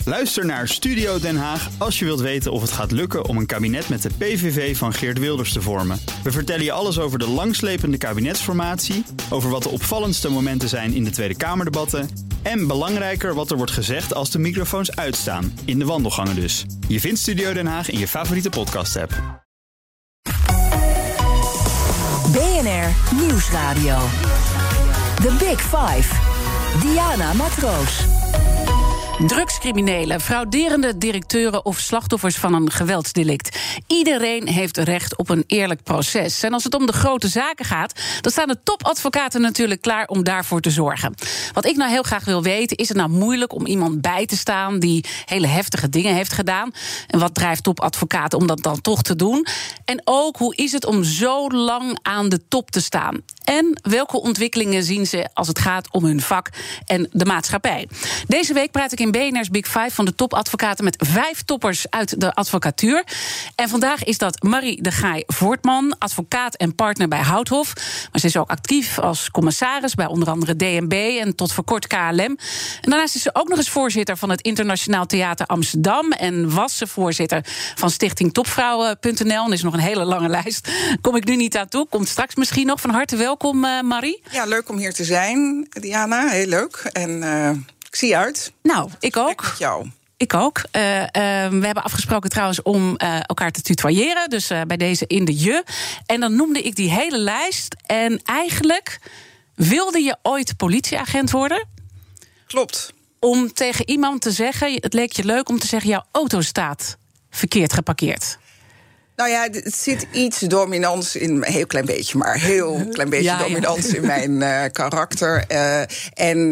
Luister naar Studio Den Haag als je wilt weten of het gaat lukken om een kabinet met de PVV van Geert Wilders te vormen. We vertellen je alles over de langslepende kabinetsformatie, over wat de opvallendste momenten zijn in de Tweede Kamerdebatten en belangrijker wat er wordt gezegd als de microfoons uitstaan, in de wandelgangen dus. Je vindt Studio Den Haag in je favoriete podcast-app. BNR Nieuwsradio. The Big Five. Diana Matroos. Drugscriminelen, frauderende directeuren of slachtoffers van een geweldsdelict. Iedereen heeft recht op een eerlijk proces. En als het om de grote zaken gaat, dan staan de topadvocaten natuurlijk klaar om daarvoor te zorgen. Wat ik nou heel graag wil weten, is het nou moeilijk om iemand bij te staan die hele heftige dingen heeft gedaan? En wat drijft topadvocaten om dat dan toch te doen? En ook, hoe is het om zo lang aan de top te staan? En welke ontwikkelingen zien ze als het gaat om hun vak en de maatschappij? Deze week praat ik in BNR's Big Five van de topadvocaten met 5 toppers uit de advocatuur. En vandaag is dat Marie de Gaay-Voortman, advocaat en partner bij Houthoff. Maar ze is ook actief als commissaris bij onder andere DNB en tot voor kort KLM. En daarnaast is ze ook nog eens voorzitter van het Internationaal Theater Amsterdam en was ze voorzitter van Stichting Topvrouwen.nl. En is nog een hele lange lijst. Kom ik nu niet aan toe. Komt straks misschien nog. Van harte welkom, Marie. Ja, leuk om hier te zijn, Diana. Heel leuk. En ik zie je uit. Nou, ik ook. Met jou. Ik ook. We hebben afgesproken trouwens om elkaar te tutoyeren. Dus bij deze in de je. En dan noemde ik die hele lijst. En eigenlijk wilde je ooit politieagent worden? Klopt. Om tegen iemand te zeggen, het leek je leuk om te zeggen, jouw auto staat verkeerd geparkeerd. Nou ja, het zit iets dominants in, een heel klein beetje, maar heel klein beetje dominants in mijn karakter. En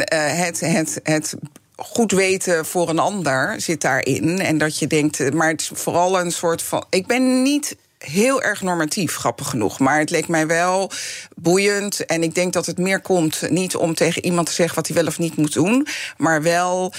het goed weten voor een ander zit daarin. En dat je denkt, maar het is vooral een soort van, ik ben niet heel erg normatief, grappig genoeg. Maar het leek mij wel boeiend. En ik denk dat het meer komt niet om tegen iemand te zeggen wat hij wel of niet moet doen, maar wel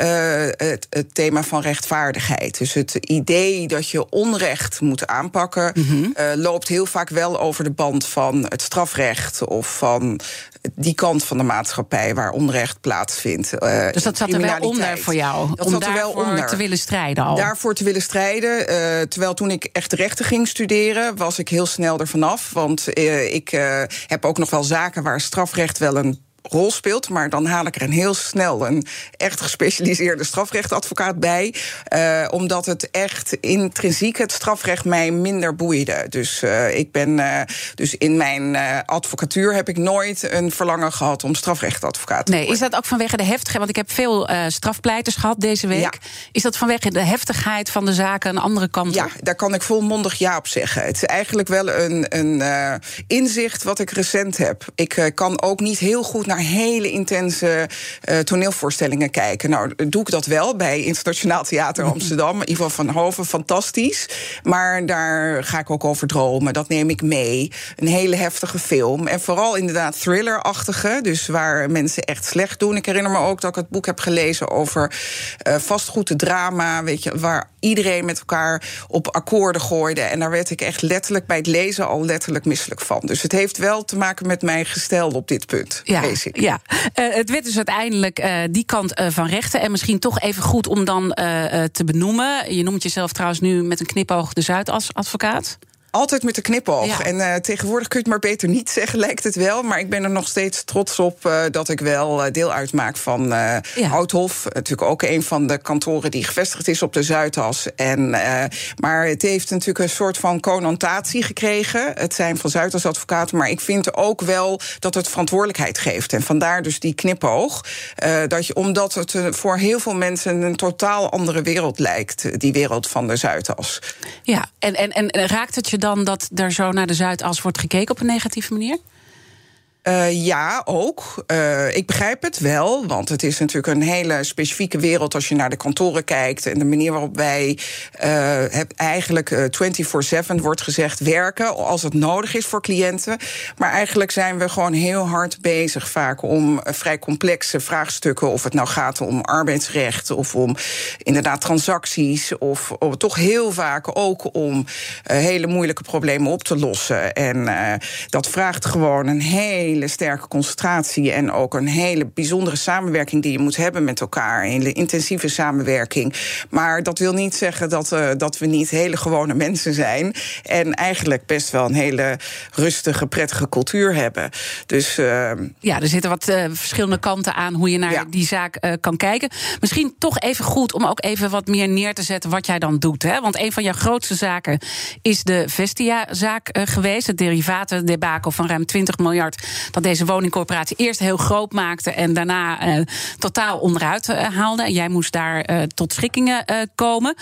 het thema van rechtvaardigheid. Dus het idee dat je onrecht moet aanpakken, loopt heel vaak wel over de band van het strafrecht of van die kant van de maatschappij waar onrecht plaatsvindt. Dus dat zat er wel onder voor jou? Dat om zat er wel onder. Te willen strijden al? Daarvoor te willen strijden. Terwijl toen ik echt rechten ging studeren, was ik heel snel ervan af. Want ik heb ook nog wel zaken waar strafrecht wel een rol speelt, maar dan haal ik er heel snel een echt gespecialiseerde strafrechtadvocaat bij, omdat het echt intrinsiek het strafrecht mij minder boeide. Dus ik ben dus in mijn advocatuur heb ik nooit een verlangen gehad om strafrechtadvocaat te worden. Nee, is dat ook vanwege de heftigheid? Want ik heb veel strafpleiters gehad deze week. Ja. Is dat vanwege de heftigheid van de zaken een andere kant op? Ja, daar kan ik volmondig ja op zeggen. Het is eigenlijk wel een inzicht wat ik recent heb. Ik kan ook niet heel goed naar hele intense toneelvoorstellingen kijken. Nou, doe ik dat wel bij Internationaal Theater Amsterdam. Ivo van Hoven, fantastisch. Maar daar ga ik ook over dromen. Dat neem ik mee. Een hele heftige film. En vooral inderdaad thrillerachtige. Dus waar mensen echt slecht doen. Ik herinner me ook dat ik het boek heb gelezen over vastgoeddrama. Weet je, waar iedereen met elkaar op akkoorden gooide. En daar werd ik echt letterlijk bij het lezen al letterlijk misselijk van. Dus het heeft wel te maken met mijn gestel op dit punt, lees ik. Ja, het werd dus uiteindelijk die kant van rechten. En misschien toch even goed om dan te benoemen. Je noemt jezelf trouwens nu met een knipoog de Zuidas-advocaat. Altijd met de knipoog. Ja. En tegenwoordig kun je het maar beter niet zeggen, lijkt het wel. Maar ik ben er nog steeds trots op dat ik wel deel uitmaak van Houthoff. Natuurlijk ook een van de kantoren die gevestigd is op de Zuidas. Maar het heeft natuurlijk een soort van connotatie gekregen. Het zijn van Zuidas-advocaten. Maar ik vind ook wel dat het verantwoordelijkheid geeft. En vandaar dus die knipoog. Omdat het voor heel veel mensen een totaal andere wereld lijkt. Die wereld van de Zuidas. Ja, en raakt het je dan dat er zo naar de Zuidas wordt gekeken op een negatieve manier? Ja, ook. Ik begrijp het wel, want het is natuurlijk een hele specifieke wereld als je naar de kantoren kijkt en de manier waarop wij eigenlijk 24/7 wordt gezegd werken als het nodig is voor cliënten. Maar eigenlijk zijn we gewoon heel hard bezig vaak om vrij complexe vraagstukken, of het nou gaat om arbeidsrecht of om inderdaad transacties of toch heel vaak ook om hele moeilijke problemen op te lossen. En dat vraagt gewoon een hele hele sterke concentratie en ook een hele bijzondere samenwerking die je moet hebben met elkaar. Een hele intensieve samenwerking. Maar dat wil niet zeggen dat we niet hele gewone mensen zijn en eigenlijk best wel een hele rustige, prettige cultuur hebben. Dus ja, er zitten wat verschillende kanten aan hoe je naar die zaak kan kijken. Misschien toch even goed om ook even wat meer neer te zetten wat jij dan doet. Hè? Want een van jouw grootste zaken is de Vestia-zaak geweest. Het derivatendebakel van ruim 20 miljard... dat deze woningcorporatie eerst heel groot maakte en daarna totaal onderuit haalde. En jij moest daar tot schikkingen komen.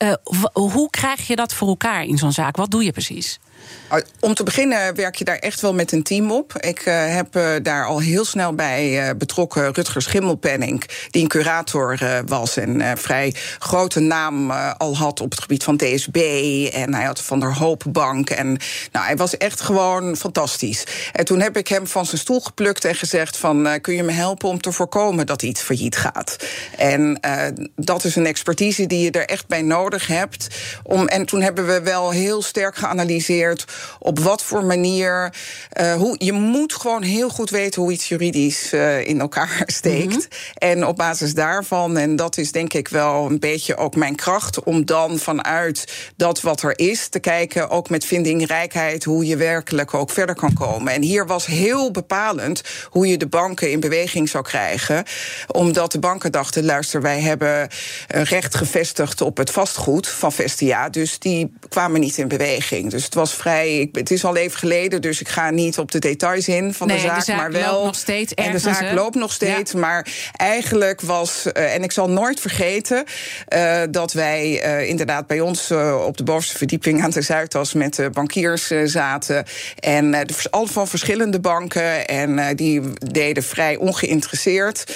Hoe krijg je dat voor elkaar in zo'n zaak? Wat doe je precies? Om te beginnen werk je daar echt wel met een team op. Ik heb daar al heel snel bij betrokken Rutger Schimmelpenninck, die een curator was en een vrij grote naam al had op het gebied van DSB. En hij had Van der Hoop Bank. En hij was echt gewoon fantastisch. En toen heb ik hem van zijn stoel geplukt en gezegd van kun je me helpen om te voorkomen dat iets failliet gaat? En dat is een expertise die je er echt bij nodig hebt. En toen hebben we wel heel sterk geanalyseerd op wat voor manier. Je moet gewoon heel goed weten hoe iets juridisch in elkaar steekt. Mm-hmm. En op basis daarvan, en dat is denk ik wel een beetje ook mijn kracht, om dan vanuit dat wat er is te kijken, ook met vindingrijkheid, hoe je werkelijk ook verder kan komen. En hier was heel bepalend hoe je de banken in beweging zou krijgen. Omdat de banken dachten, luister, wij hebben recht gevestigd op het vastgoed van Vestia, dus die kwamen niet in beweging. Dus het was het is al even geleden, dus ik ga niet op de details in van de zaak, maar wel. Loopt nog steeds ergens, en de zaak loopt nog steeds, maar eigenlijk was, en ik zal nooit vergeten, dat wij inderdaad bij ons op de bovenste verdieping aan de Zuidas met de bankiers zaten. En van verschillende banken. En die deden vrij ongeïnteresseerd.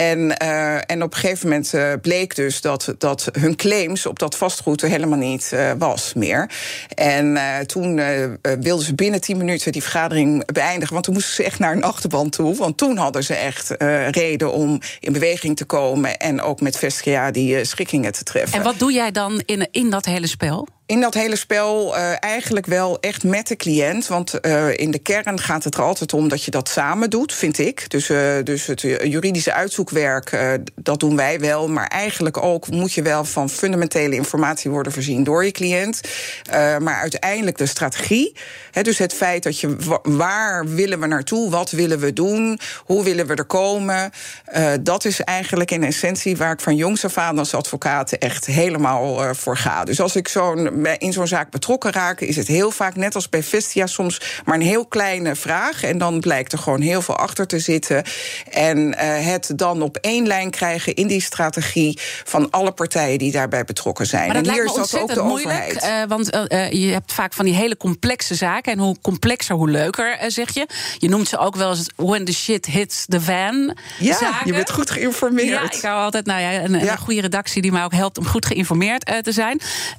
En op een gegeven moment bleek dus dat hun claims op dat vastgoed er helemaal niet was meer. En toen wilden ze binnen 10 minuten die vergadering beëindigen. Want toen moesten ze echt naar een achterban toe. Want toen hadden ze echt reden om in beweging te komen. En ook met Vestia die schikkingen te treffen. En wat doe jij dan in dat hele spel? In dat hele spel eigenlijk wel echt met de cliënt. Want in de kern gaat het er altijd om dat je dat samen doet, vind ik. Dus het juridische uitzoekwerk, dat doen wij wel. Maar eigenlijk ook moet je wel van fundamentele informatie worden voorzien door je cliënt. Maar uiteindelijk de strategie. Dus het feit dat je, waar willen we naartoe? Wat willen we doen? Hoe willen we er komen? Dat is eigenlijk in essentie waar ik van jongs af aan als advocaat echt helemaal voor ga. Dus als ik in zo'n zaak betrokken raken, is het heel vaak, net als bij Vestia, soms maar een heel kleine vraag. En dan blijkt er gewoon heel veel achter te zitten. En het dan op één lijn krijgen in die strategie van alle partijen die daarbij betrokken zijn. Maar dat en hier lijkt me is dat ook de moeilijk, overheid. Want je hebt vaak van die hele complexe zaken. En hoe complexer, hoe leuker, zeg je. Je noemt ze ook wel eens when the shit hits the van. Ja, zaken. Je bent goed geïnformeerd. Ja, ik hou altijd een goede redactie die mij ook helpt om goed geïnformeerd te zijn.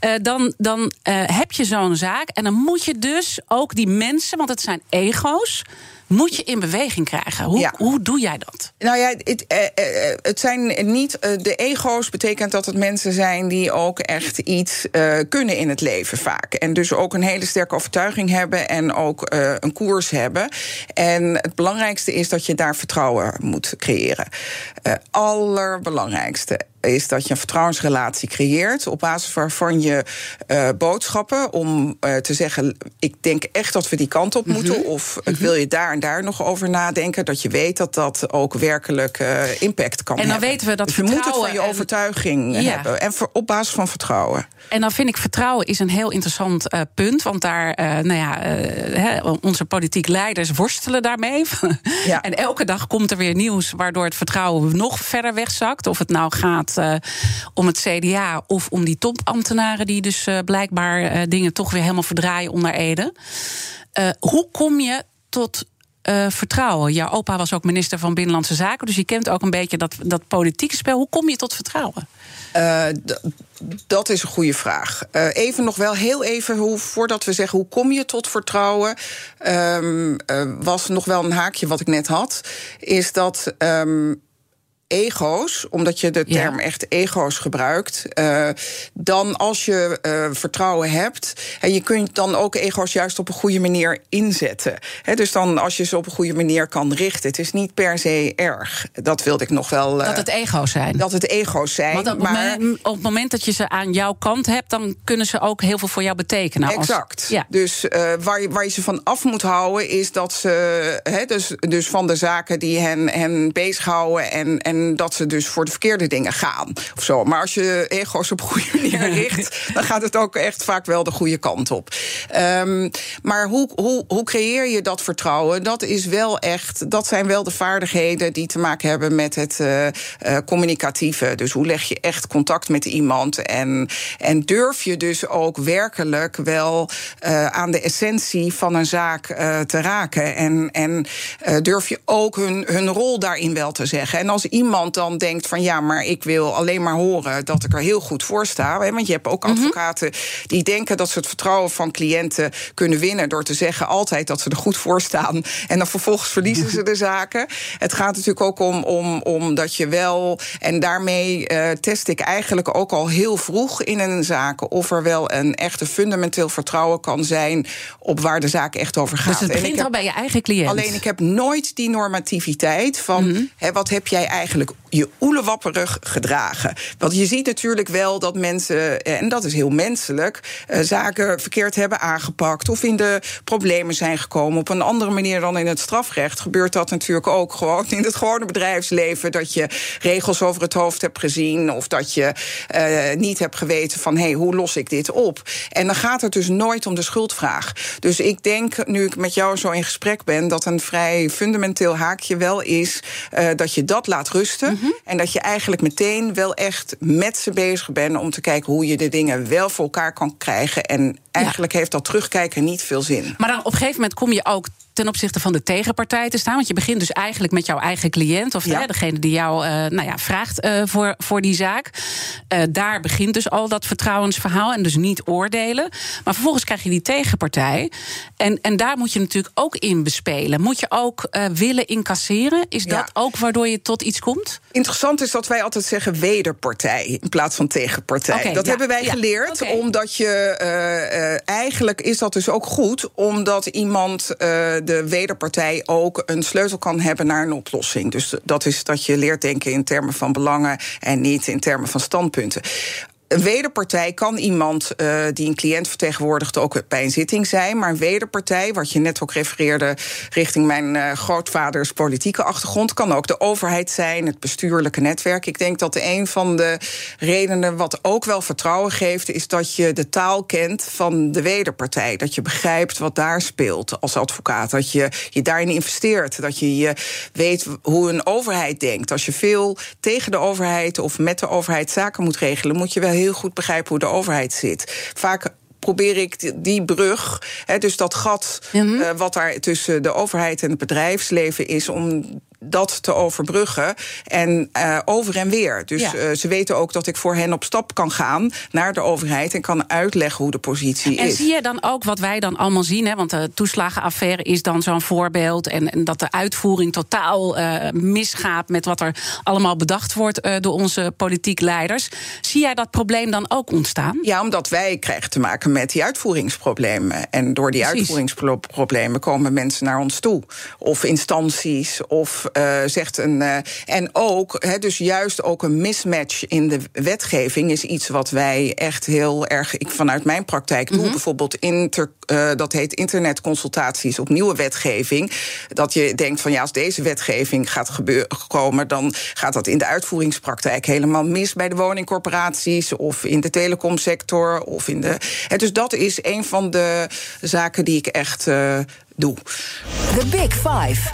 Dan heb je zo'n zaak en dan moet je dus ook die mensen, want het zijn ego's, moet je in beweging krijgen. Hoe doe jij dat? Nou ja, het zijn niet de ego's, betekent dat het mensen zijn die ook echt iets kunnen in het leven vaak. En dus ook een hele sterke overtuiging hebben en ook een koers hebben. En het belangrijkste is dat je daar vertrouwen moet creëren. Allerbelangrijkste is dat je een vertrouwensrelatie creëert op basis waarvan je boodschappen om te zeggen, ik denk echt dat we die kant op moeten, of wil je daar en daar nog over nadenken, dat je weet dat dat ook werkelijk impact kan hebben. En dan weten we dat dus vertrouwen, je moet het van je overtuiging hebben. En op basis van vertrouwen. En dan vind ik vertrouwen is een heel interessant punt. Want daar, onze politiek leiders worstelen daarmee. Ja. En elke dag komt er weer nieuws waardoor het vertrouwen nog verder wegzakt. Of het nou gaat om het CDA of om die topambtenaren die dus blijkbaar dingen toch weer helemaal verdraaien onder Ede. Hoe kom je tot vertrouwen? Jouw opa was ook minister van Binnenlandse Zaken, dus je kent ook een beetje dat politieke spel. Hoe kom je tot vertrouwen? Dat is een goede vraag. Even nog wel heel even, voordat we zeggen hoe kom je tot vertrouwen, was nog wel een haakje wat ik net had, is dat ego's, omdat je de term echt ego's gebruikt, dan als je vertrouwen hebt, en je kunt dan ook ego's juist op een goede manier inzetten. Dus dan als je ze op een goede manier kan richten. Het is niet per se erg. Dat wilde ik nog wel. Dat het ego's zijn. Dat het ego's zijn. Want op het moment dat je ze aan jouw kant hebt, dan kunnen ze ook heel veel voor jou betekenen. Exact. Dus waar je ze van af moet houden, is dat ze dus van de zaken die hen bezighouden en dat ze dus voor de verkeerde dingen gaan. Of zo. Maar als je ego's op een goede manier richt, dan gaat het ook echt vaak wel de goede kant op. Maar hoe creëer je dat vertrouwen? Dat zijn wel de vaardigheden die te maken hebben met het communicatieve. Dus hoe leg je echt contact met iemand? En durf je dus ook werkelijk wel aan de essentie van een zaak te raken? En durf je ook hun rol daarin wel te zeggen? En als iemand dan denkt van ja, maar ik wil alleen maar horen dat ik er heel goed voor sta. Want je hebt ook advocaten die denken dat ze het vertrouwen van cliënten kunnen winnen door te zeggen altijd dat ze er goed voor staan. En dan vervolgens verliezen ze de zaken. Het gaat natuurlijk ook om dat je wel, en daarmee test ik eigenlijk ook al heel vroeg in een zaak of er wel een echte fundamenteel vertrouwen kan zijn op waar de zaak echt over gaat. Dus het begint al bij je eigen cliënt. Alleen ik heb nooit die normativiteit van wat heb jij eigenlijk je oelewapperig gedragen. Want je ziet natuurlijk wel dat mensen, en dat is heel menselijk, zaken verkeerd hebben aangepakt of in de problemen zijn gekomen. Op een andere manier dan in het strafrecht gebeurt dat natuurlijk ook gewoon in het gewone bedrijfsleven, dat je regels over het hoofd hebt gezien of dat je niet hebt geweten van hoe los ik dit op? En dan gaat het dus nooit om de schuldvraag. Dus ik denk, nu ik met jou zo in gesprek ben, dat een vrij fundamenteel haakje wel is dat je dat laat rusten. En dat je eigenlijk meteen wel echt met ze bezig bent om te kijken hoe je de dingen wel voor elkaar kan krijgen. En eigenlijk heeft dat terugkijken niet veel zin. Maar dan op een gegeven moment kom je ook ten opzichte van de tegenpartij te staan. Want je begint dus eigenlijk met jouw eigen cliënt, of degene die jou vraagt voor die zaak. Daar begint dus al dat vertrouwensverhaal en dus niet oordelen. Maar vervolgens krijg je die tegenpartij. En daar moet je natuurlijk ook in bespelen. Moet je ook willen incasseren? Is dat ook waardoor je tot iets komt? Interessant is dat wij altijd zeggen wederpartij in plaats van tegenpartij. Dat hebben wij geleerd, omdat je eigenlijk is dat dus ook goed, omdat iemand de wederpartij ook een sleutel kan hebben naar een oplossing. Dus dat is dat je leert denken in termen van belangen en niet in termen van standpunten. Een wederpartij kan iemand die een cliënt vertegenwoordigt ook bij een zitting zijn. Maar een wederpartij, wat je net ook refereerde richting mijn grootvaders politieke achtergrond, kan ook de overheid zijn, het bestuurlijke netwerk. Ik denk dat een van de redenen wat ook wel vertrouwen geeft, is dat je de taal kent van de wederpartij. Dat je begrijpt wat daar speelt als advocaat. Dat je daarin investeert. Dat je weet hoe een overheid denkt. Als je veel tegen de overheid of met de overheid zaken moet regelen, moet je wel heel goed begrijpen hoe de overheid zit. Vaak probeer ik die brug, dus dat gat wat daar tussen de overheid en het bedrijfsleven is, om dat te overbruggen en over en weer. Dus ze weten ook dat ik voor hen op stap kan gaan naar de overheid en kan uitleggen hoe de positie is. En zie je dan ook wat wij dan allemaal zien? Want de toeslagenaffaire is dan zo'n voorbeeld, en dat de uitvoering totaal misgaat met wat er allemaal bedacht wordt door onze politiek leiders. Zie jij dat probleem dan ook ontstaan? Ja, omdat wij krijgen te maken met die uitvoeringsproblemen. En door die uitvoeringsproblemen komen mensen naar ons toe. Of instanties, of zegt een. En ook, dus juist ook een mismatch in de wetgeving is iets wat wij echt heel erg, ik vanuit mijn praktijk doe. Bijvoorbeeld dat heet internetconsultaties op nieuwe wetgeving. Dat je denkt van als deze wetgeving gaat komen, dan gaat dat in de uitvoeringspraktijk helemaal mis bij de woningcorporaties of in de telecomsector of in de. Dus dat is een van de zaken die ik echt doe. The Big Five.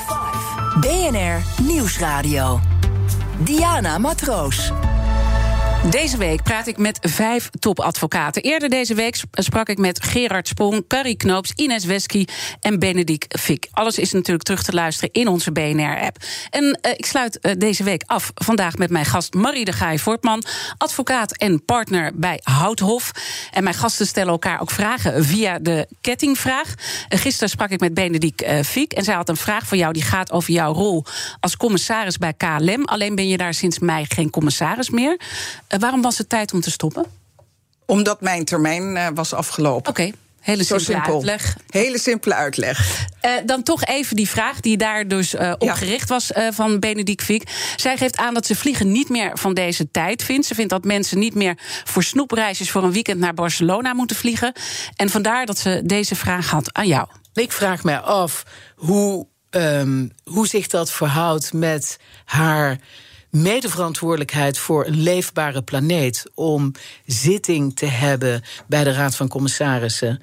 BNR Nieuwsradio. Diana Matroos. Deze week praat ik met 5 topadvocaten. Eerder deze week sprak ik met Gerard Spong, Carrie Knoops, Ines Wesky en Benedict Fiek. Alles is natuurlijk terug te luisteren in onze BNR-app. En ik sluit deze week af vandaag met mijn gast Marie de Gaay-Voortman, advocaat en partner bij Houthof. En mijn gasten stellen elkaar ook vragen via de kettingvraag. Gisteren sprak ik met Benedict Fiek en zij had een vraag voor jou die gaat over jouw rol als commissaris bij KLM. Alleen ben je daar sinds mei geen commissaris meer. Waarom was het tijd om te stoppen? Omdat mijn termijn was afgelopen. Oké, hele simpele uitleg. Hele simpele uitleg. Dan toch even die vraag die daar dus op gericht was van Benedict Fiek. Zij geeft aan dat ze vliegen niet meer van deze tijd vindt. Ze vindt dat mensen niet meer voor snoepreisjes voor een weekend naar Barcelona moeten vliegen. En vandaar dat ze deze vraag had aan jou. Ik vraag mij af hoe zich dat verhoudt met haar medeverantwoordelijkheid voor een leefbare planeet, om zitting te hebben bij de Raad van Commissarissen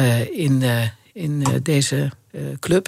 in deze club?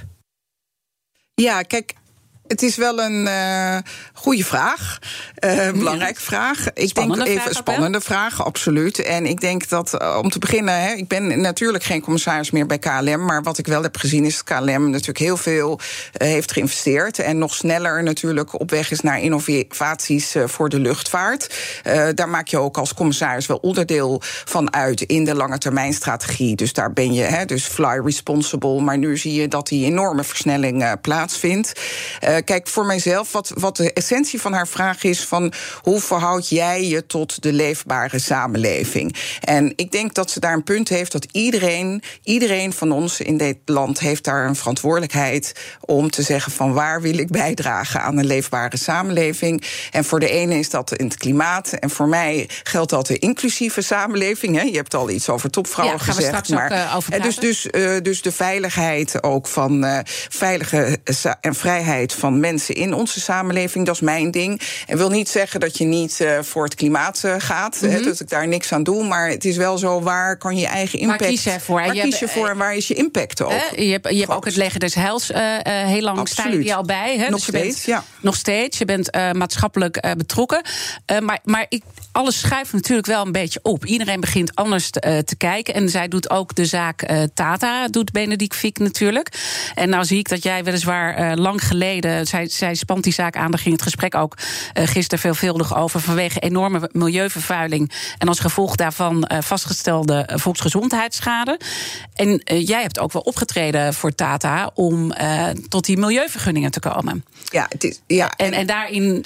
Ja, kijk, het is wel een goede vraag. Belangrijke vraag. Ik denk even een spannende vraag, absoluut. En ik denk dat, om te beginnen, ik ben natuurlijk geen commissaris meer bij KLM, maar wat ik wel heb gezien is dat KLM natuurlijk heel veel heeft geïnvesteerd en nog sneller natuurlijk op weg is naar innovaties voor de luchtvaart. Daar maak je ook als commissaris wel onderdeel van uit in de langetermijnstrategie. Dus daar ben je, dus fly responsible, maar nu zie je dat die enorme versnelling plaatsvindt. Kijk, voor mijzelf, wat de essentie van haar vraag is van hoe verhoud jij je tot de leefbare samenleving? En ik denk dat ze daar een punt heeft dat iedereen van ons in dit land heeft daar een verantwoordelijkheid om te zeggen van waar wil ik bijdragen aan een leefbare samenleving. En voor de ene is dat in het klimaat en voor mij geldt dat de inclusieve samenleving. Je hebt al iets over topvrouwen gezegd. Gaan we straks ook over praten. Dus de veiligheid ook van veilige en vrijheid van mensen in onze samenleving, dat is mijn ding. En wil niet zeggen dat je niet voor het klimaat gaat, dat ik daar niks aan doe, maar het is wel zo, waar kan je eigen impact... Waar kies je voor? Waar kies je voor en waar is je impact ook? Je hebt ook het Leger des Heils heel lang sta je al bij. Nog dus steeds, Nog steeds, je bent maatschappelijk betrokken. Maar alles schuift natuurlijk wel een beetje op. Iedereen begint anders te kijken. En zij doet ook de zaak Tata, doet Benedict Fiek natuurlijk. En nou zie ik dat jij weliswaar lang geleden, zij spant die zaak aan, daar ging het gesprek ook gisteren veelvuldig over, vanwege enorme milieuvervuiling en als gevolg daarvan vastgestelde volksgezondheidsschade. En jij hebt ook wel opgetreden voor Tata om tot die milieuvergunningen te komen. Ja, het is, en daarin.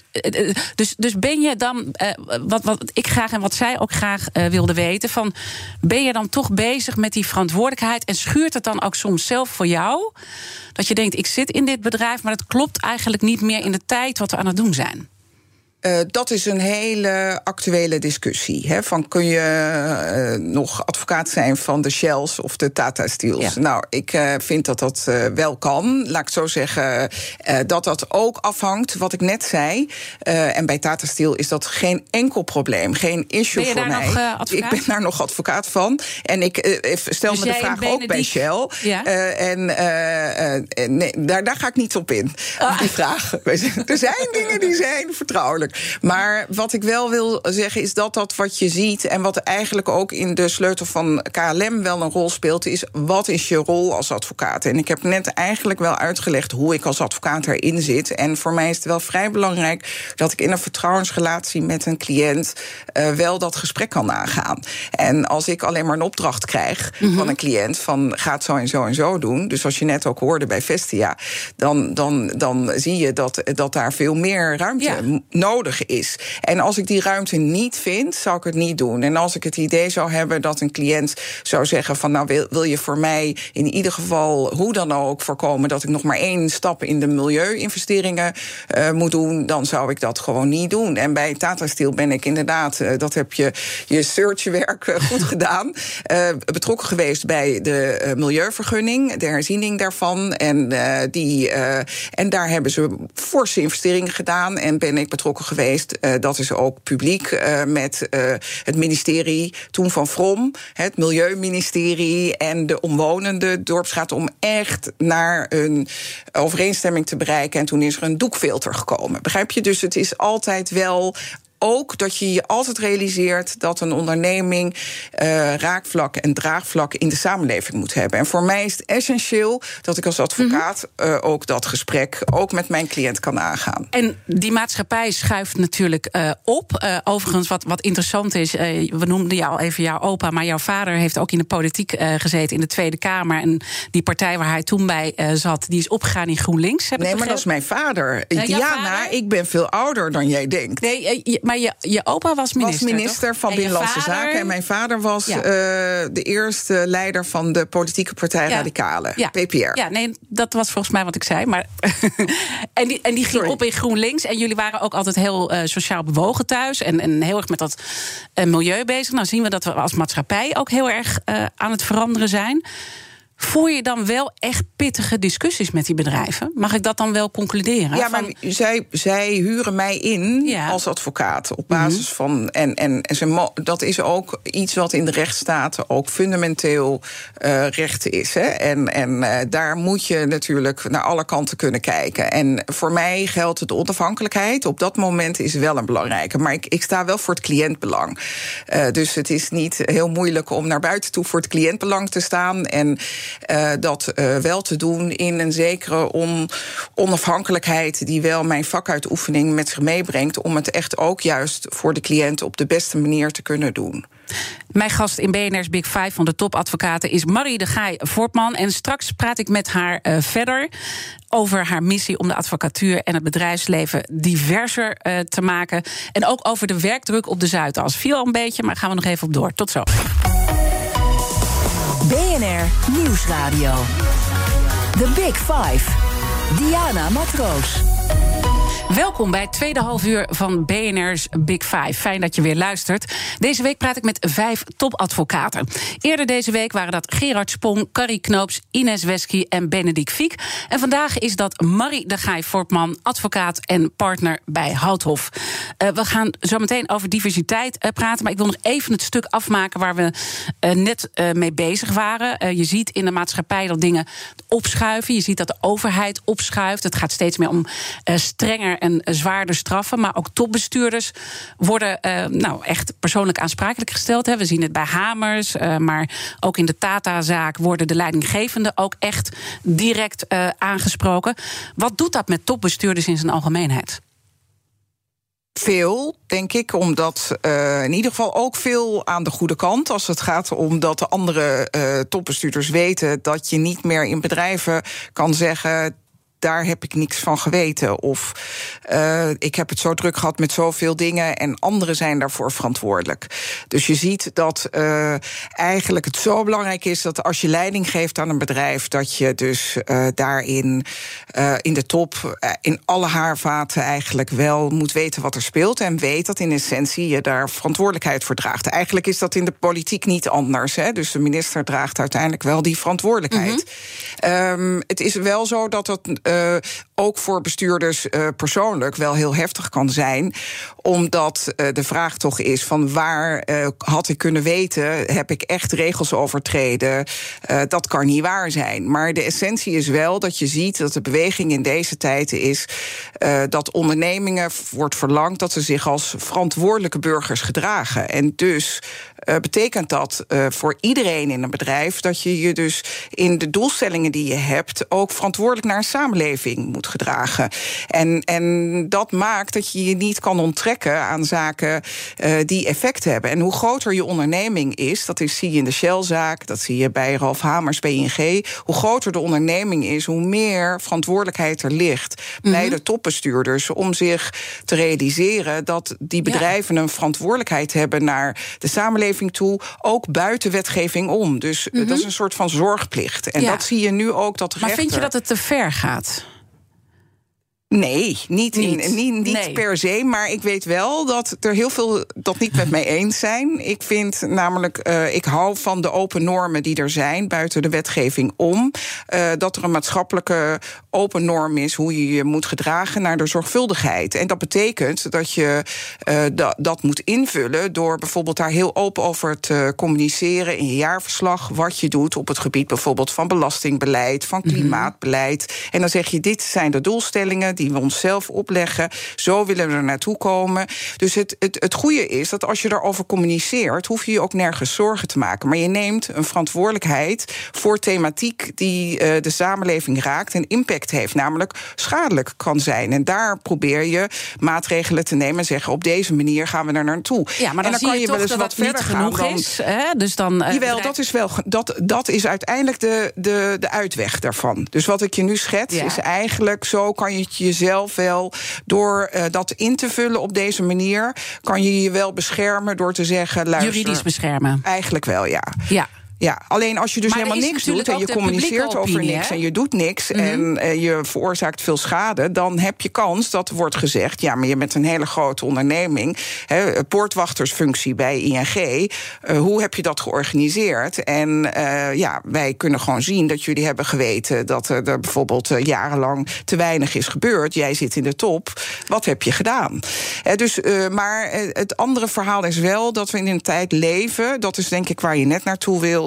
Dus ben je dan, wat ik graag en wat zij ook graag wilde weten, van ben je dan toch bezig met die verantwoordelijkheid en schuurt het dan ook soms zelf voor jou? Dat je denkt, ik zit in dit bedrijf, maar het klopt eigenlijk niet meer in de tijd wat we aan het doen zijn. Dat is een hele actuele discussie. Van kun je nog advocaat zijn van de Shells of de Tata Steels? Ja. Nou, ik vind dat dat wel kan. Laat ik zo zeggen dat dat ook afhangt, wat ik net zei. En bij Tata Steel is dat geen enkel probleem, geen issue voor mij. Ik ben daar nog advocaat van. En ik stel me de vraag ook bij Shell. Ja. Nee, daar ga ik niet op in, die vraag. Er zijn dingen die zijn vertrouwelijk. Maar wat ik wel wil zeggen is dat wat je ziet en wat eigenlijk ook in de sleutel van KLM wel een rol speelt, is wat is je rol als advocaat? En ik heb net eigenlijk wel uitgelegd hoe ik als advocaat erin zit. En voor mij is het wel vrij belangrijk dat ik in een vertrouwensrelatie met een cliënt wel dat gesprek kan aangaan. En als ik alleen maar een opdracht krijg van een cliënt van ga het zo en zo doen, dus als je net ook hoorde bij Vestia, dan zie je dat daar veel meer ruimte nodig is. En als ik die ruimte niet vind, zou ik het niet doen. En als ik het idee zou hebben dat een cliënt zou zeggen van nou wil je voor mij in ieder geval hoe dan ook voorkomen dat ik nog maar 1 stap in de milieu-investeringen moet doen, dan zou ik dat gewoon niet doen. En bij Tata Steel ben ik inderdaad, dat heb je searchwerk goed gedaan, betrokken geweest bij de milieuvergunning, de herziening daarvan. En daar hebben ze forse investeringen gedaan en ben ik betrokken geweest. Dat is ook publiek met het ministerie toen van Vrom, het Milieuministerie en de omwonende dorpsraad om echt naar een overeenstemming te bereiken. En toen is er een doekfilter gekomen. Begrijp je? Dus het is altijd wel ook dat je je altijd realiseert dat een onderneming raakvlak en draagvlak in de samenleving moet hebben. En voor mij is het essentieel dat ik als advocaat ook dat gesprek ook met mijn cliënt kan aangaan. En die maatschappij schuift natuurlijk op. Overigens, wat interessant is, we noemden jou al even jouw opa, maar jouw vader heeft ook in de politiek gezeten in de Tweede Kamer. En die partij waar hij toen bij zat, die is opgegaan in GroenLinks. Nee, maar dat is mijn vader. Diana, ik ben veel ouder dan jij denkt. Nee, maar je opa was minister. Was minister van Binnenlandse Zaken. En mijn vader was de eerste leider van de politieke partij Radicalen, PPR. Ja, nee, dat was volgens mij wat ik zei. Maar en die ging op in GroenLinks. En jullie waren ook altijd heel sociaal bewogen thuis. En heel erg met dat milieu bezig. Nou zien we dat we als maatschappij ook heel erg aan het veranderen zijn. Voer je dan wel echt pittige discussies met die bedrijven? Mag ik dat dan wel concluderen? Ja, maar zij huren mij in als advocaat op basis van. En dat is ook iets wat in de rechtsstaten ook fundamenteel recht is. Hè? En daar moet je natuurlijk naar alle kanten kunnen kijken. En voor mij geldt de onafhankelijkheid. Op dat moment is wel een belangrijke. Maar ik sta wel voor het cliëntbelang. Dus het is niet heel moeilijk om naar buiten toe voor het cliëntbelang te staan. En dat wel te doen in een zekere onafhankelijkheid die wel mijn vakuitoefening met zich meebrengt, om het echt ook juist voor de cliënt op de beste manier te kunnen doen. Mijn gast in BNR's Big Five van de topadvocaten is Marie de Gaij-Voortman. En straks praat ik met haar verder over haar missie om de advocatuur en het bedrijfsleven diverser te maken. En ook over de werkdruk op de Zuidas. Viel al een beetje, maar gaan we nog even op door. Tot zo. BNR Nieuwsradio. The Big Five. Diana Matroos. Welkom bij het tweede halfuur van BNR's Big Five. Fijn dat je weer luistert. Deze week praat ik met 5 topadvocaten. Eerder deze week waren dat Gerard Spong, Carrie Knoops, Ines Wesky en Benedict Fiek. En vandaag is dat Marie de Gaij-Voortman, advocaat en partner bij Houthoff. We gaan zo meteen over diversiteit praten, maar ik wil nog even het stuk afmaken waar we net mee bezig waren. Je ziet in de maatschappij dat dingen opschuiven. Je ziet dat de overheid opschuift. Het gaat steeds meer om strenger en zwaarder straffen. Maar ook topbestuurders worden echt persoonlijk aansprakelijk gesteld. We zien het bij Hamers, maar ook in de Tata-zaak worden de leidinggevenden ook echt direct aangesproken. Wat doet dat met topbestuurders in zijn algemeenheid? Veel, denk ik, omdat in ieder geval ook veel aan de goede kant. Als het gaat om dat de andere topbestuurders weten dat je niet meer in bedrijven kan zeggen, daar heb ik niks van geweten. Of ik heb het zo druk gehad met zoveel dingen en anderen zijn daarvoor verantwoordelijk. Dus je ziet dat eigenlijk het zo belangrijk is dat als je leiding geeft aan een bedrijf, dat je dus daarin in de top in alle haarvaten eigenlijk wel moet weten wat er speelt en weet dat in essentie je daar verantwoordelijkheid voor draagt. Eigenlijk is dat in de politiek niet anders. Hè? Dus de minister draagt uiteindelijk wel die verantwoordelijkheid. Het is wel zo dat het ook voor bestuurders persoonlijk wel heel heftig kan zijn, omdat de vraag toch is van waar had ik kunnen weten, heb ik echt regels overtreden? Dat kan niet waar zijn. Maar de essentie is wel dat je ziet dat de beweging in deze tijden is dat ondernemingen wordt verlangd dat ze zich als verantwoordelijke burgers gedragen. En dus betekent dat voor iedereen in een bedrijf dat je je dus in de doelstellingen die je hebt ook verantwoordelijk naar een samenleving moet gedragen. En dat maakt dat je je niet kan onttrekken aan zaken die effect hebben. En hoe groter je onderneming is, zie je in de Shell-zaak, dat zie je bij Ralf Hamers bij ING, hoe groter de onderneming is, hoe meer verantwoordelijkheid er ligt bij de topbestuurders om zich te realiseren dat die bedrijven een verantwoordelijkheid hebben naar de samenleving toe, ook buiten wetgeving om. Dus dat is een soort van zorgplicht. En dat zie je nu ook dat rechter. Maar vind je dat het te ver gaat? Nee, niet per se. Maar ik weet wel dat er heel veel dat niet met mij eens zijn. Ik vind namelijk, ik hou van de open normen die er zijn buiten de wetgeving om. Dat er een maatschappelijke open norm is hoe je je moet gedragen naar de zorgvuldigheid. En dat betekent dat je dat moet invullen door bijvoorbeeld daar heel open over te communiceren in je jaarverslag wat je doet op het gebied bijvoorbeeld van belastingbeleid, van klimaatbeleid. En dan zeg je, dit zijn de doelstellingen, die we onszelf opleggen. Zo willen we er naartoe komen. Dus het goede is dat als je daarover communiceert, hoef je je ook nergens zorgen te maken. Maar je neemt een verantwoordelijkheid voor thematiek die de samenleving raakt en impact heeft, namelijk schadelijk kan zijn. En daar probeer je maatregelen te nemen en zeggen, op deze manier gaan we er naartoe. Ja, maar dan kan je wel eens wat verder gaan. Dus dan, jawel, dat is uiteindelijk de uitweg daarvan. Dus wat ik je nu schets, is eigenlijk, zo kan je het jezelf wel, door dat in te vullen op deze manier, kan je je wel beschermen door te zeggen, luister. Juridisch beschermen. Eigenlijk wel, ja. Ja, alleen als je dus helemaal niks doet en je communiceert over niks en je doet niks en je veroorzaakt veel schade, dan heb je kans dat er wordt gezegd, ja, maar je bent een hele grote onderneming, poortwachtersfunctie bij ING, hoe heb je dat georganiseerd? En wij kunnen gewoon zien dat jullie hebben geweten dat er bijvoorbeeld jarenlang te weinig is gebeurd. Jij zit in de top. Wat heb je gedaan? Maar het andere verhaal is wel dat we in een tijd leven, dat is denk ik waar je net naartoe wilde,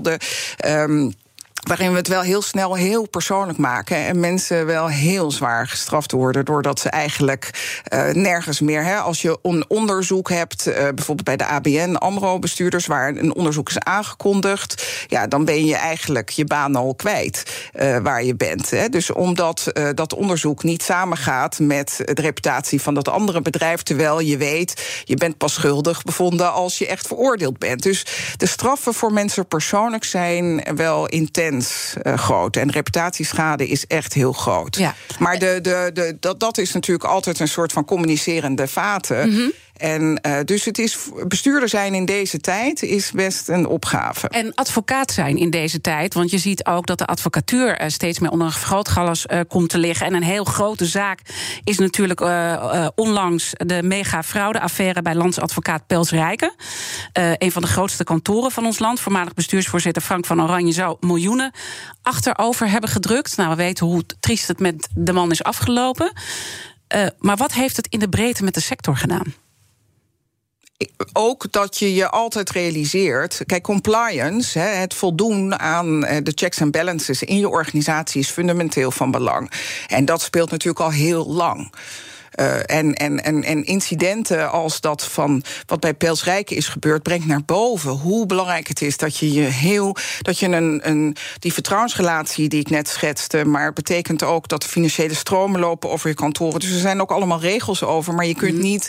waarin we het wel heel snel heel persoonlijk maken en mensen wel heel zwaar gestraft worden doordat ze eigenlijk nergens meer, als je een onderzoek hebt, bijvoorbeeld bij de ABN AMRO-bestuurders, waar een onderzoek is aangekondigd, ja, dan ben je eigenlijk je baan al kwijt waar je bent. Dus omdat dat onderzoek niet samengaat met de reputatie van dat andere bedrijf, terwijl je weet, je bent pas schuldig bevonden als je echt veroordeeld bent. Dus de straffen voor mensen persoonlijk zijn wel intens groot. En reputatieschade is echt heel groot. Ja. Maar dat is natuurlijk altijd een soort van communicerende vaten. Mm-hmm. En dus het is, bestuurder zijn in deze tijd is best een opgave. En advocaat zijn in deze tijd, want je ziet ook dat de advocatuur steeds meer onder een vergrootglas komt te liggen. En een heel grote zaak is natuurlijk onlangs de mega-fraude-affaire bij landsadvocaat Pels Rijken. Een van de grootste kantoren van ons land. Voormalig bestuursvoorzitter Frank van Oranje zou miljoenen achterover hebben gedrukt. Nou, we weten hoe triest het met de man is afgelopen. Maar wat heeft het in de breedte met de sector gedaan? Ook dat je je altijd realiseert, kijk, compliance, het voldoen aan de checks en balances in je organisatie is fundamenteel van belang. En dat speelt natuurlijk al heel lang. En incidenten als dat van wat bij Pels Rijken is gebeurd, brengt naar boven hoe belangrijk het is dat je die vertrouwensrelatie die ik net schetste, maar het betekent ook dat de financiële stromen lopen over je kantoren. Dus er zijn ook allemaal regels over, maar je kunt niet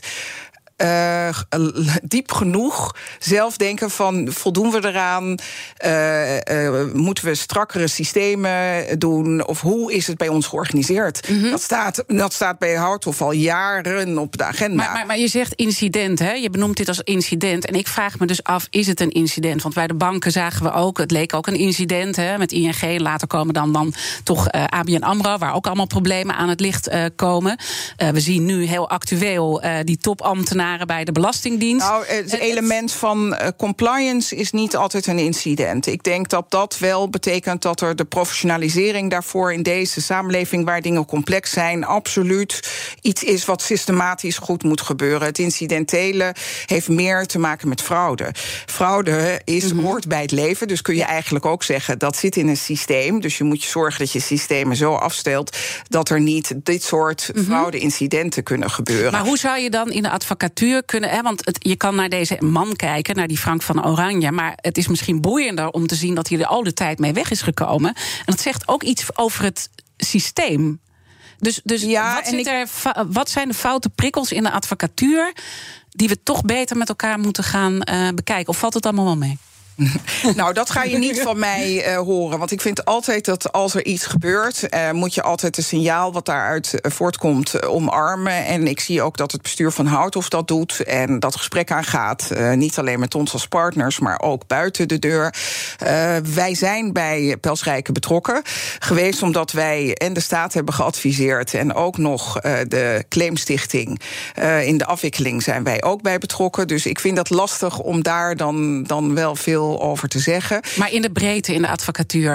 diep genoeg zelf denken van, voldoen we eraan? Moeten we strakkere systemen doen? Of hoe is het bij ons georganiseerd? Mm-hmm. Dat staat bij Houthoff al jaren op de agenda. Maar je zegt incident, hè? Je benoemt dit als incident. En ik vraag me dus af, is het een incident? Want bij de banken zagen we ook, het leek ook een incident, hè, met ING. Later komen dan toch ABN AMRO, waar ook allemaal problemen aan het licht komen. We zien nu heel actueel die topambtenaren bij de Belastingdienst. Nou, het element van compliance is niet altijd een incident. Ik denk dat dat wel betekent dat er de professionalisering daarvoor in deze samenleving, waar dingen complex zijn, absoluut iets is wat systematisch goed moet gebeuren. Het incidentele heeft meer te maken met fraude. Fraude hoort bij het leven, dus kun je eigenlijk ook zeggen, dat zit in een systeem. Dus je moet je zorgen dat je systemen zo afstelt dat er niet dit soort fraude-incidenten kunnen gebeuren. Maar hoe zou je dan in de advocatuur kunnen, want je kan naar deze man kijken, naar die Frank van Oranje, maar het is misschien boeiender om te zien dat hij er al de tijd mee weg is gekomen. En dat zegt ook iets over het systeem. Dus wat zijn de foute prikkels in de advocatuur die we toch beter met elkaar moeten gaan bekijken? Of valt het allemaal wel mee? Nou, dat ga je niet van mij horen. Want ik vind altijd dat als er iets gebeurt, moet je altijd een signaal wat daaruit voortkomt omarmen. En ik zie ook dat het bestuur van Houthoff dat doet en dat gesprek aangaat. Niet alleen met ons als partners, maar ook buiten de deur. Wij zijn bij Pels Rijken betrokken geweest, omdat wij en de staat hebben geadviseerd en ook nog de claimstichting in de afwikkeling zijn wij ook bij betrokken. Dus ik vind dat lastig om daar dan wel veel over te zeggen. Maar in de breedte, in de advocatuur?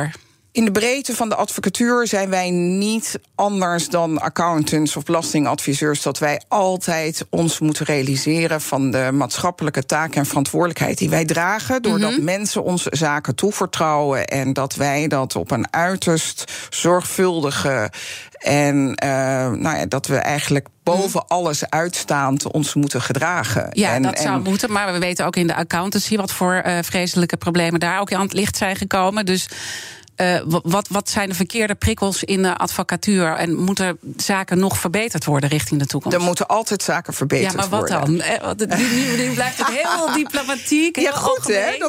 In de breedte van de advocatuur zijn wij niet anders dan accountants of belastingadviseurs, dat wij altijd ons moeten realiseren van de maatschappelijke taak en verantwoordelijkheid die wij dragen, doordat mensen ons zaken toevertrouwen en dat wij dat op een uiterst zorgvuldige en dat we eigenlijk boven alles uitstaand ons moeten gedragen. Ja, dat zou moeten, maar we weten ook in de accountancy wat voor vreselijke problemen daar ook aan het licht zijn gekomen. Dus wat zijn de verkeerde prikkels in de advocatuur? En moeten zaken nog verbeterd worden richting de toekomst? Er moeten altijd zaken verbeterd worden. Ja, maar wat dan? Nu blijft het heel diplomatiek. Heel goed,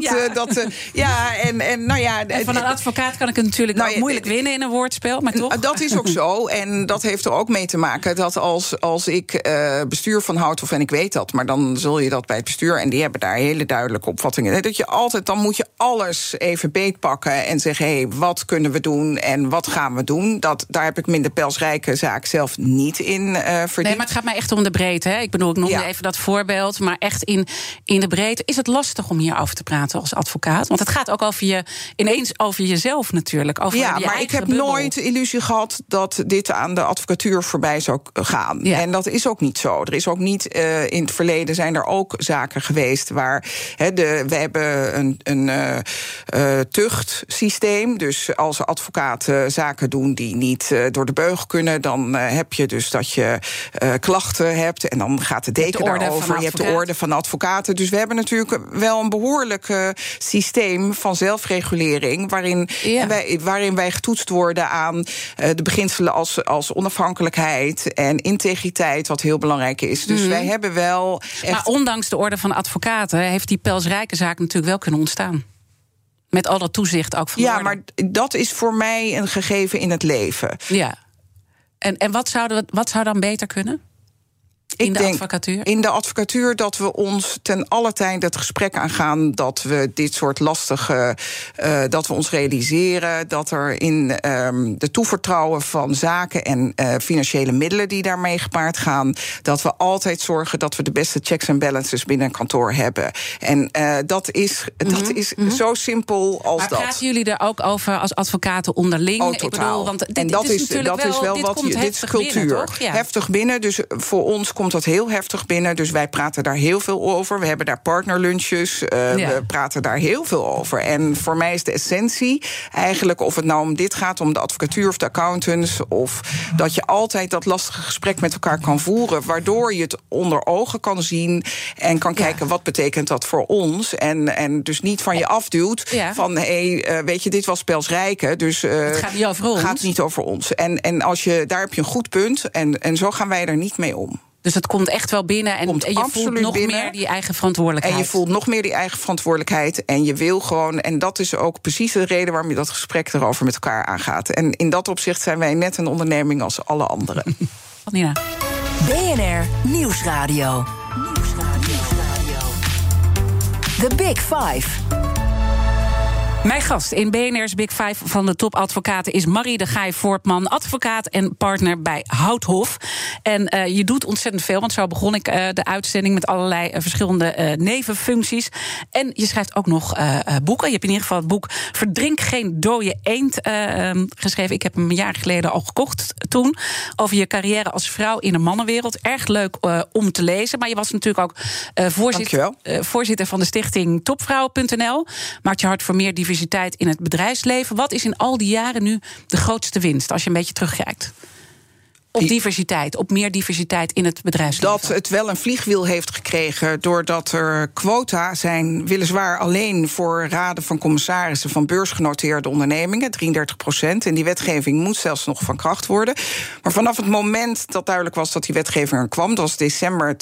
hè? En van een advocaat kan ik het natuurlijk ook moeilijk winnen in een woordspel, maar toch? Dat is ook zo. En dat heeft er ook mee te maken dat als ik bestuur van Houthoff, en ik weet dat, maar dan zul je dat bij het bestuur, en die hebben daar hele duidelijke opvattingen. Dat je altijd, dan moet je alles even beetpakken en zeggen, hey, wat kunnen we doen en wat gaan we doen? Daar heb ik me in de pelsrijke zaak zelf niet in verdiept. Nee, maar het gaat mij echt om de breedte. Hè? Ik bedoel, ik noemde even dat voorbeeld, maar echt in de breedte. Is het lastig om hierover te praten als advocaat? Want het gaat ook ineens over jezelf natuurlijk. Over maar ik heb nooit de illusie gehad dat dit aan de advocatuur voorbij zou gaan. Ja. En dat is ook niet zo. Er is ook niet in het verleden zijn er ook zaken geweest waar we hebben een tuchtsysteem. Dus als advocaten zaken doen die niet door de beugel kunnen, dan heb je dus dat je klachten hebt en dan gaat de deken daarover. Je hebt de orde van advocaten. Dus we hebben natuurlijk wel een behoorlijk systeem van zelfregulering waarin wij getoetst worden aan de beginselen als onafhankelijkheid en integriteit, wat heel belangrijk is. Dus wij hebben wel echt... Maar ondanks de orde van advocaten heeft die pelsrijke zaak natuurlijk wel kunnen ontstaan. Met al dat toezicht ook van maar dat is voor mij een gegeven in het leven. Ja. En wat zou dan beter kunnen? In de advocatuur dat we ons ten alle tijde het gesprek aangaan, dat we dit soort lastige, dat we ons realiseren dat er in de toevertrouwen van zaken en financiële middelen die daarmee gepaard gaan, dat we altijd zorgen dat we de beste checks en balances binnen een kantoor hebben. En dat is zo simpel als dat. Maar praten jullie er ook over als advocaten onderling? Oh, totaal. Dit is cultuur. Ja. Heftig binnen, dus voor ons komt dat heel heftig binnen. Dus wij praten daar heel veel over. We hebben daar partnerlunches. We praten daar heel veel over. En voor mij is de essentie eigenlijk, of het nou om dit gaat, om de advocatuur of de accountants, of dat je altijd dat lastige gesprek met elkaar kan voeren, waardoor je het onder ogen kan zien en kan kijken wat betekent dat voor ons. En dus niet van je afduwt van weet je, dit was pelsrijke. Dus het gaat niet over ons. Gaat niet over ons. En daar heb je een goed punt. En zo gaan wij er niet mee om. Dus het komt echt wel binnen en je voelt nog meer die eigen verantwoordelijkheid. En je voelt nog meer die eigen verantwoordelijkheid. En je wil gewoon, en dat is ook precies de reden waarom je dat gesprek erover met elkaar aangaat. En in dat opzicht zijn wij net een onderneming als alle anderen. Nina. BNR Nieuwsradio. The Big Five. Mijn gast in BNR's Big Five van de topadvocaten is Marie de Gaay-Voortman, advocaat en partner bij Houthoff. En je doet ontzettend veel, want zo begon ik de uitzending met allerlei verschillende nevenfuncties. En je schrijft ook nog boeken. Je hebt in ieder geval het boek Verdrink geen dode eend geschreven. Ik heb hem een jaar geleden al gekocht toen. Over je carrière als vrouw in een mannenwereld. Erg leuk om te lezen. Maar je was natuurlijk ook voorzitter van de stichting Topvrouw.nl. Maakt je hart voor meer diversiteit in het bedrijfsleven. Wat is in al die jaren nu de grootste winst, als je een beetje terugkijkt? Op diversiteit, op meer diversiteit in het bedrijfsleven. Dat het wel een vliegwiel heeft gekregen doordat er quota zijn, weliswaar alleen voor raden van commissarissen van beursgenoteerde ondernemingen, 33%. En die wetgeving moet zelfs nog van kracht worden. Maar vanaf het moment dat duidelijk was dat die wetgeving er kwam, dat was december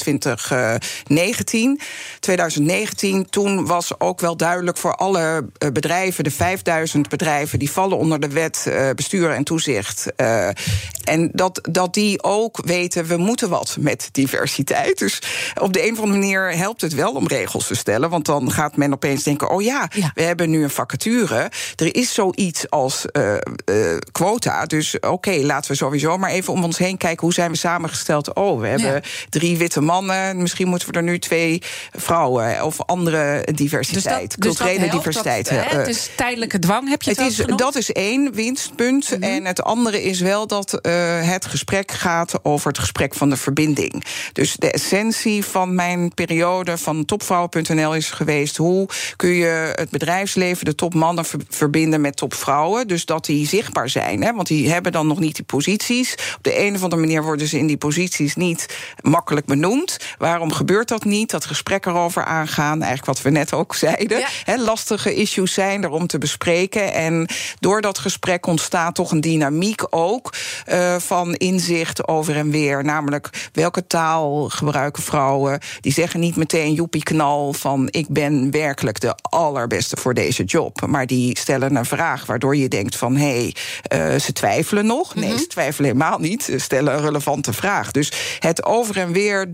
2019, toen was ook wel duidelijk voor alle bedrijven, de 5000 bedrijven die vallen onder de wet bestuur en toezicht. En dat dat die ook weten, we moeten wat met diversiteit. Dus op de een of andere manier helpt het wel om regels te stellen. Want dan gaat men opeens denken, we hebben nu een vacature. Er is zoiets als quota. Dus laten we sowieso maar even om ons heen kijken, hoe zijn we samengesteld? We hebben 3 witte mannen, misschien moeten we er nu 2 vrouwen of andere diversiteit, culturele diversiteit. Het is tijdelijke dwang, heb je het genoemd? Dat is 1 winstpunt. Mm-hmm. En het andere is wel dat het gesprek gaat over het gesprek van de verbinding. Dus de essentie van mijn periode van topvrouwen.nl is geweest, hoe kun je het bedrijfsleven, de topmannen verbinden met topvrouwen? Dus dat die zichtbaar zijn. Hè? Want die hebben dan nog niet die posities. Op de een of andere manier worden ze in die posities niet makkelijk benoemd. Waarom gebeurt dat niet? Dat gesprek erover aangaan, eigenlijk wat we net ook zeiden. Ja. Lastige issues zijn er om te bespreken. En door dat gesprek ontstaat toch een dynamiek ook van inzicht over en weer. Namelijk, welke taal gebruiken vrouwen? Die zeggen niet meteen joepie knal van ik ben werkelijk de allerbeste voor deze job. Maar die stellen een vraag waardoor je denkt van ze twijfelen nog. Nee, ze twijfelen helemaal niet. Ze stellen een relevante vraag. Dus het over en weer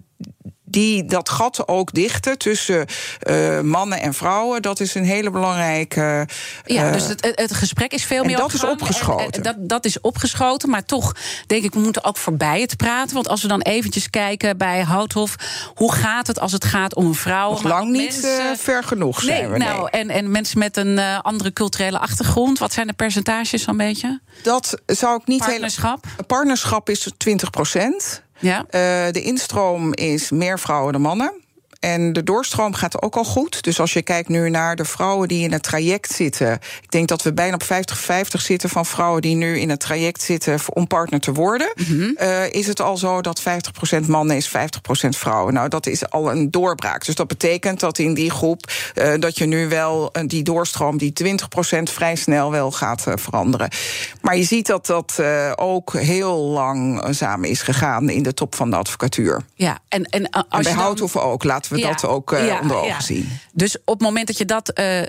dat gat ook dichten tussen mannen en vrouwen, dat is een hele belangrijke. Dus het gesprek is veel meer. Dat is opgeschoten. Dat is opgeschoten, maar toch denk ik, we moeten ook voorbij het praten. Want als we dan eventjes kijken bij Houthoff, hoe gaat het als het gaat om vrouwen? Nog lang niet ver genoeg zijn we. En mensen met een andere culturele achtergrond, wat zijn de percentages zo'n beetje? Dat zou ik niet. Partnerschap? Partnerschap is 20%. Ja. De instroom is meer vrouwen dan mannen. En de doorstroom gaat ook al goed. Dus als je kijkt nu naar de vrouwen die in het traject zitten, ik denk dat we bijna op 50-50 zitten van vrouwen die nu in het traject zitten om partner te worden. Mm-hmm. Is het al zo dat 50% mannen is 50% vrouwen. Nou, dat is al een doorbraak. Dus dat betekent dat in die groep dat je nu wel die doorstroom, die 20% vrij snel wel gaat veranderen. Maar je ziet dat dat ook heel langzaam is gegaan in de top van de advocatuur. Ja, en bij Houthoff ook, laten we dat ook onder ogen zien. Dus op het moment dat je dat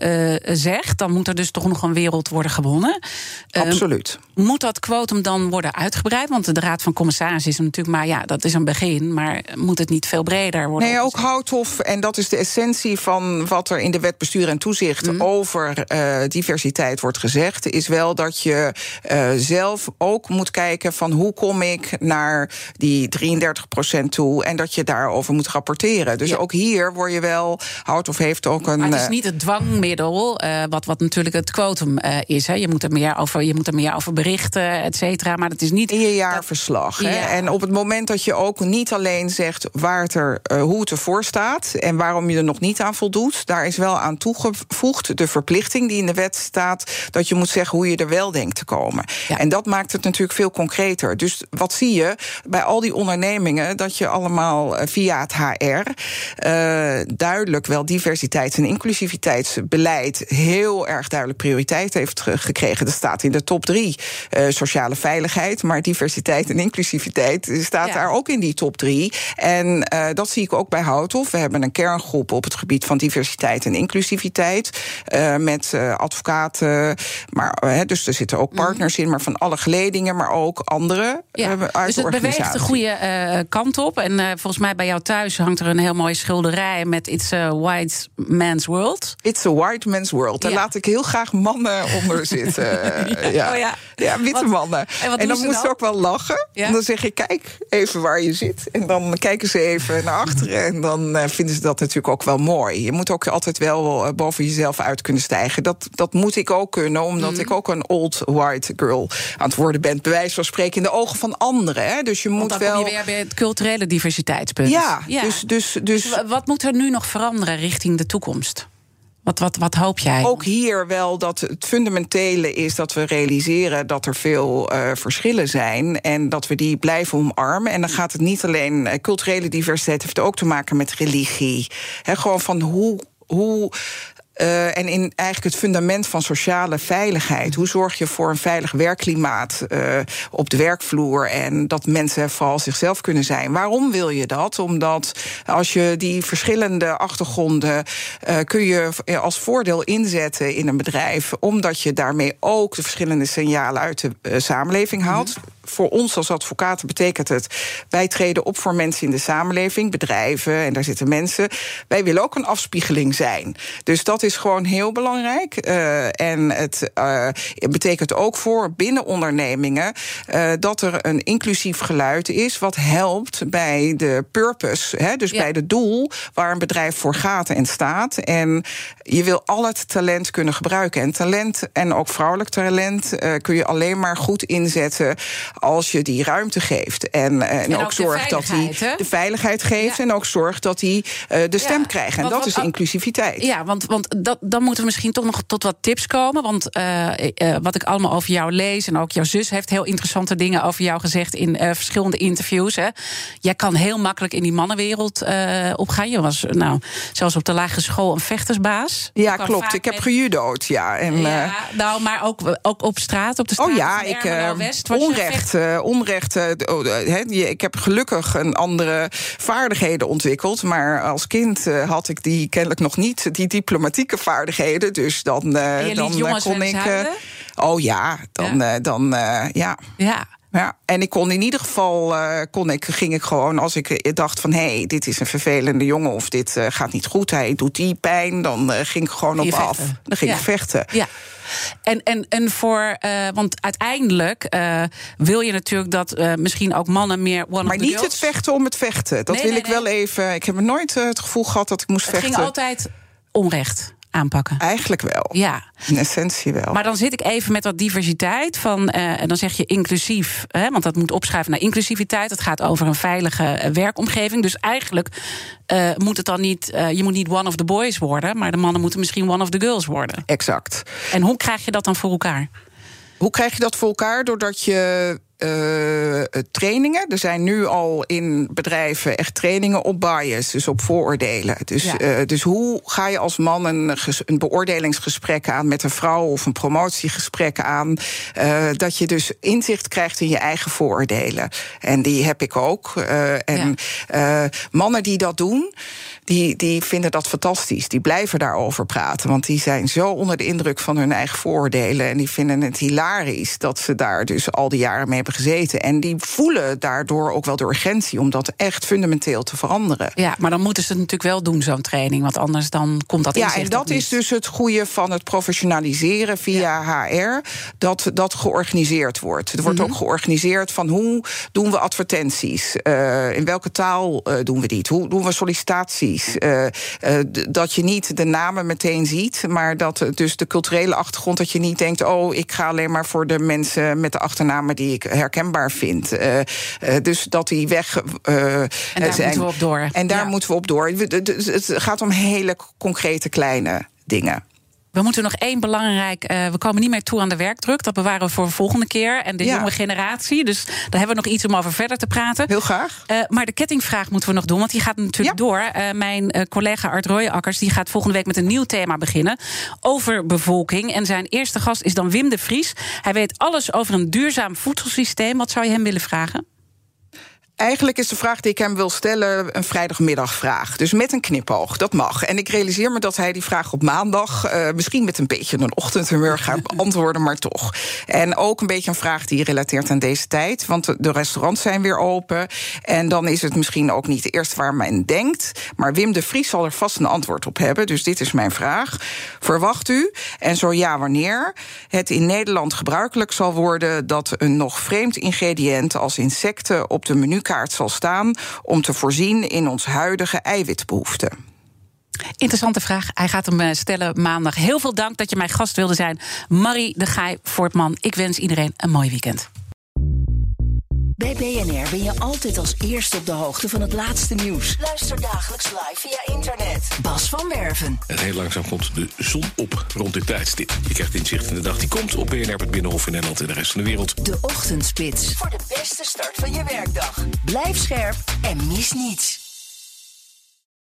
zegt, dan moet er dus toch nog een wereld worden gewonnen. Absoluut. Moet dat quotum dan worden uitgebreid? Want de Raad van Commissarissen is natuurlijk maar, dat is een begin, maar moet het niet veel breder worden? Nee, ook Houthoff, en dat is de essentie van wat er in de Wet Bestuur en Toezicht over diversiteit wordt gezegd, is wel dat je zelf ook moet kijken van hoe kom ik naar die 33% toe en dat je daarover moet rapporteren. Dus ook hier word je wel, Houthoff heeft ook een. Maar het is niet het dwangmiddel, wat natuurlijk het quotum is. Hè. Je moet er meer over berichten, et cetera. Maar dat is niet. In je jaarverslag. Hè. En op het moment dat je ook niet alleen zegt hoe het ervoor staat en waarom je er nog niet aan voldoet, daar is wel aan toegevoegd de verplichting die in de wet staat, dat je moet zeggen hoe je er wel denkt te komen. Ja. En dat maakt het natuurlijk veel concreter. Dus wat zie je bij al die ondernemingen, dat je allemaal via het HR duidelijk wel diversiteits- en inclusiviteitsbeleid heel erg duidelijk prioriteit heeft gekregen. Dat staat in de top 3. Sociale veiligheid, maar diversiteit en inclusiviteit staat daar ook in die top 3. En dat zie ik ook bij Houthoff. We hebben een kerngroep op het gebied van diversiteit en inclusiviteit met advocaten, maar dus er zitten ook partners in, maar van alle geledingen, maar ook andere dus het beweegt de goede kant op. En volgens mij bij jou thuis hangt er een heel mooie schilderij met It's a White Man's World. It's a White Man's World. Daar laat ik heel graag mannen onder zitten. Witte mannen. En dan moeten ze ook wel lachen. Ja? En dan zeg je, kijk even waar je zit. En dan kijken ze even naar achteren. En dan vinden ze dat natuurlijk ook wel mooi. Je moet ook altijd wel boven jezelf uit kunnen stijgen. Dat moet ik ook kunnen, omdat ik ook een old white girl aan het worden ben. Bij wijze van spreken in de ogen van anderen. Hè? Dus je moet dan wel. Kom je weer bij het culturele diversiteitspunt. Ja. Dus wat moet er nu nog veranderen richting de toekomst? Wat hoop jij? Ook hier wel dat het fundamentele is dat we realiseren dat er veel verschillen zijn en dat we die blijven omarmen. En dan gaat het niet alleen, culturele diversiteit heeft ook te maken met religie. Gewoon van hoe en in eigenlijk het fundament van sociale veiligheid. Hoe zorg je voor een veilig werkklimaat op de werkvloer en dat mensen vooral zichzelf kunnen zijn? Waarom wil je dat? Omdat als je die verschillende achtergronden kun je als voordeel inzetten in een bedrijf, omdat je daarmee ook de verschillende signalen uit de samenleving haalt. voor ons als advocaten betekent het, wij treden op voor mensen in de samenleving, bedrijven, en daar zitten mensen. Wij willen ook een afspiegeling zijn. Dus dat is gewoon heel belangrijk. En het betekent ook voor binnen ondernemingen dat er een inclusief geluid is wat helpt bij de purpose, dus bij het doel waar een bedrijf voor gaat en staat. En je wil al het talent kunnen gebruiken. En talent, en ook vrouwelijk talent, kun je alleen maar goed inzetten als je die ruimte geeft. En ook zorgt dat die de veiligheid geeft en ook zorgt dat die de stem krijgen. En dat is inclusiviteit. Ja, want dan moeten we misschien toch nog tot wat tips komen. Want wat ik allemaal over jou lees, en ook jouw zus heeft heel interessante dingen over jou gezegd in verschillende interviews. Hè. Jij kan heel makkelijk in die mannenwereld opgaan. Je was zelfs op de lagere school een vechtersbaas. Ja, klopt. Ik heb gejudo'd, ja. En, maar ook op straat, op de straat van West. Onrecht. Ik heb gelukkig een andere vaardigheden ontwikkeld. Maar als kind had ik die kennelijk nog niet, die diplomatieke vaardigheden. Dus dan kon ik. Ja, en ik kon in ieder geval ging ik gewoon, als ik dacht van dit is een vervelende jongen of dit gaat niet goed, hij doet die pijn, dan ging ik gewoon op af. Dan ging ik vechten. Ja. En voor, want uiteindelijk wil je natuurlijk dat misschien ook mannen meer one of the girls. Maar niet het vechten om het vechten. Dat wil ik wel even. Ik heb nooit het gevoel gehad dat ik moest vechten. Het ging altijd onrecht aanpakken. Eigenlijk wel. Ja. In essentie wel. Maar dan zit ik even met wat diversiteit van, en dan zeg je inclusief, want dat moet opschuiven naar inclusiviteit. Het gaat over een veilige werkomgeving. Dus eigenlijk moet het dan niet, je moet niet one of the boys worden, maar de mannen moeten misschien one of the girls worden. Exact. En hoe krijg je dat dan voor elkaar? Hoe krijg je dat voor elkaar? Doordat je trainingen. Er zijn nu al in bedrijven echt trainingen op bias, dus op vooroordelen. Dus hoe ga je als man een beoordelingsgesprek aan met een vrouw of een promotiegesprek aan, dat je dus inzicht krijgt in je eigen vooroordelen. En die heb ik ook. Mannen die dat doen, die vinden dat fantastisch. Die blijven daarover praten, want die zijn zo onder de indruk van hun eigen vooroordelen en die vinden het hilarisch dat ze daar dus al die jaren mee hebben gezeten. En die voelen daardoor ook wel de urgentie om dat echt fundamenteel te veranderen. Ja, maar dan moeten ze het natuurlijk wel doen, zo'n training, want anders dan komt dat inzicht. Ja, en dat is dus het goede van het professionaliseren via HR, dat georganiseerd wordt. Het wordt ook georganiseerd van hoe doen we advertenties? In welke taal doen we dit? Hoe doen we sollicitaties? Dat je niet de namen meteen ziet, maar dat dus de culturele achtergrond, dat je niet denkt, ik ga alleen maar voor de mensen met de achternamen die ik herkenbaar vind. Dus dat die weg en daar zijn. Moeten we op door. En daar moeten we op door. Het gaat om hele concrete kleine dingen. We moeten nog één belangrijk. We komen niet meer toe aan de werkdruk. Dat bewaren we voor de volgende keer. En de jonge generatie. Dus daar hebben we nog iets om over verder te praten. Heel graag. Maar de kettingvraag moeten we nog doen. Want die gaat natuurlijk door. Mijn collega Art Royakkers die gaat volgende week met een nieuw thema beginnen. Over bevolking. En zijn eerste gast is dan Wim de Vries. Hij weet alles over een duurzaam voedselsysteem. Wat zou je hem willen vragen? Eigenlijk is de vraag die ik hem wil stellen een vrijdagmiddagvraag. Dus met een knipoog, dat mag. En ik realiseer me dat hij die vraag op maandag misschien met een beetje een ochtendhumeur gaat beantwoorden, maar toch. En ook een beetje een vraag die relateert aan deze tijd. Want de restaurants zijn weer open. En dan is het misschien ook niet eerst waar men denkt. Maar Wim de Vries zal er vast een antwoord op hebben. Dus dit is mijn vraag. Verwacht u, en zo ja, wanneer, het in Nederland gebruikelijk zal worden dat een nog vreemd ingrediënt als insecten op de menukaart zal staan om te voorzien in ons huidige eiwitbehoefte? Interessante vraag. Hij gaat hem stellen maandag. Heel veel dank dat je mijn gast wilde zijn. Marie de Gaij Voortman. Ik wens iedereen een mooi weekend. Bij BNR ben je altijd als eerste op de hoogte van het laatste nieuws. Luister dagelijks live via internet. Bas van Werven. En heel langzaam komt de zon op rond dit tijdstip. Je krijgt inzicht in de dag die komt op BNR, het Binnenhof in Nederland en de rest van de wereld. De Ochtendspits. Voor de beste start van je werkdag. Blijf scherp en mis niets.